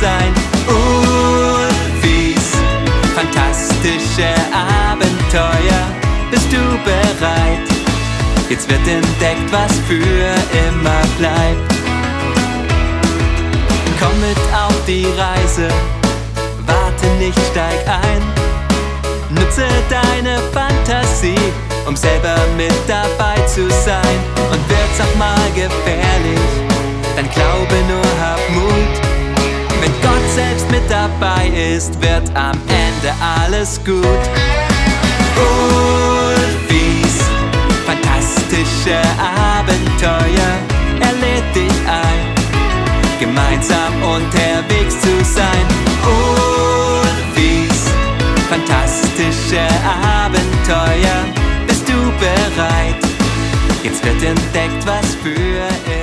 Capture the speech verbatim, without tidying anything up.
sein. Ulfis fantastische Abenteuer. Bist du bereit? Jetzt wird entdeckt, was für immer bleibt. Komm mit auf die Reise, warte nicht, steig ein. Nutze deine Fantasie, um selber mit dabei zu sein. Und wird's auch mal gefährlich, dann glaube nur, hab Mut. Wenn Gott selbst mit dabei ist, wird am Ende alles gut. Ulfis fantastische Abenteuer, er lädt dich ein, gemeinsam unterwegs zu sein. Ulfis fantastische Abenteuer, bist du bereit? Jetzt wird entdeckt, was für